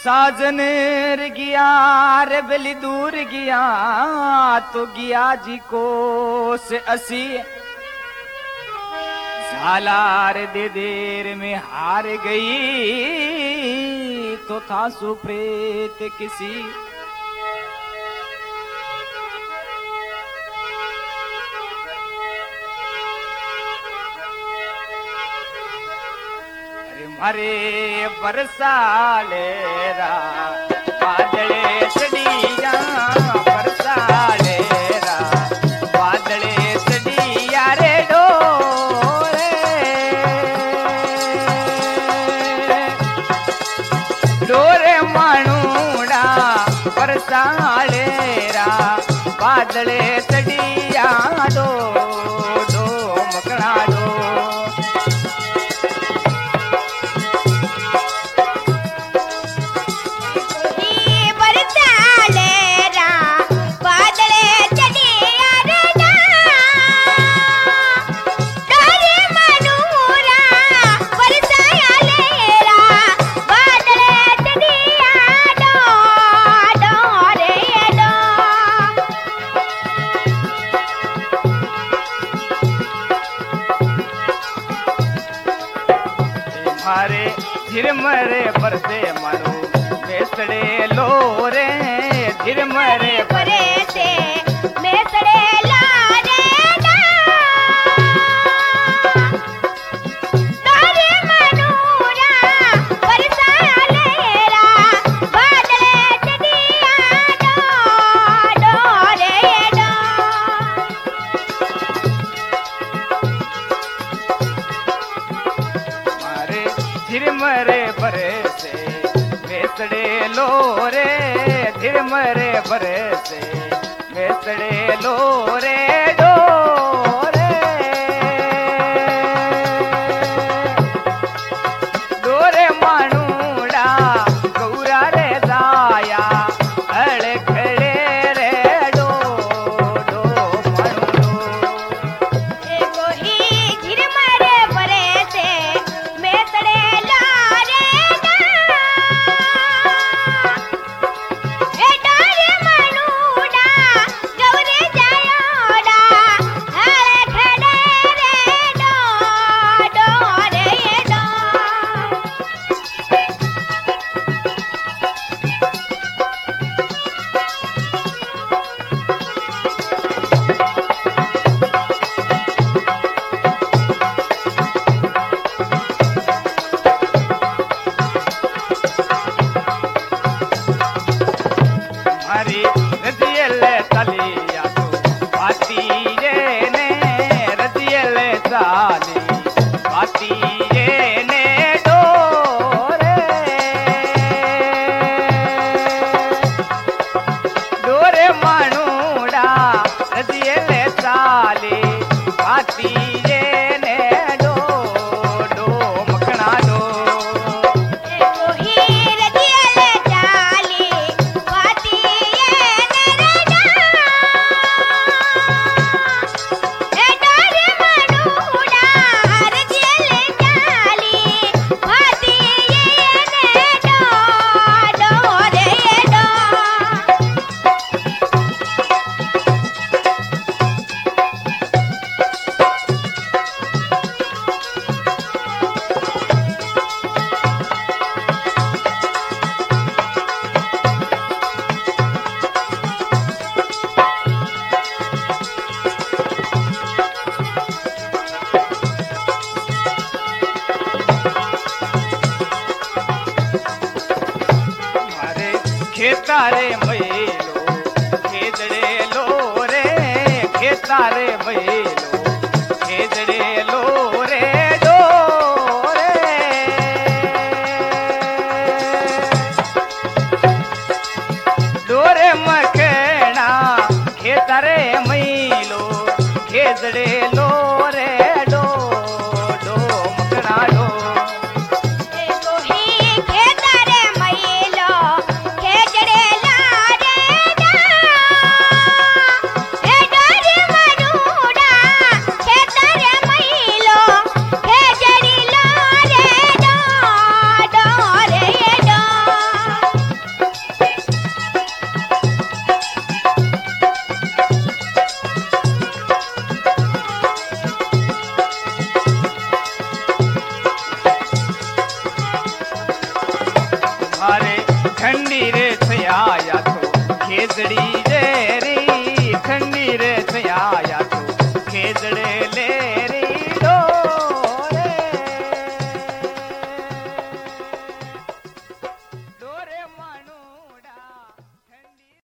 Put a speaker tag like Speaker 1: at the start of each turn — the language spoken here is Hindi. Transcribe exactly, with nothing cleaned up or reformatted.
Speaker 1: साजनेर गया रे बेली दूर गया तो गया जी को से असी झालार दे देर में हार गई तो था सुप्रेत किसी अरे बरसाले रा बादले सड़िया बरसाले रा बादले सड़िया रे डोरे डोरे मानूड़ा बरसाले रा बादले सड़िया डो डो मकड़ा डो धीर मरे परसे मारो मेसड़े लो रे धीर मरे
Speaker 2: परे से मेसड़े ला रे ना तारे मनूरा बरसाले रा बादले चढ़िया डो डो रे डो
Speaker 1: मारे धीर मरे बरे से मेसड़े लो रे धीर मरे बरे से मेसड़े लो रे डो रे डोरे मानूड़ा गौरा रे दाया अड़े खड़े रे डो डो मानूड़ो
Speaker 2: एगो ही धीर मरे परे से मेसड़े ला रे ना ए डोरे मनूड़ा गौरे जायोड़ा हरे खड़े रे डो डो रे डो
Speaker 1: हरी रजियल तलिया तो बाती रे ने रजियल ताली बाती रे ने डोरे डोरे मानूड़ा रजियल ताली बाती रे ने डो डो मखना डो
Speaker 2: एगो ही रजियल चाली बाती ये नरना ए डोरे मनूड़ा रजियल चाली बाती ये ने डो डो रे डो
Speaker 1: मारे खेतारे मैलो खेदड़े लो रे खेतारे मैलो खेदड़े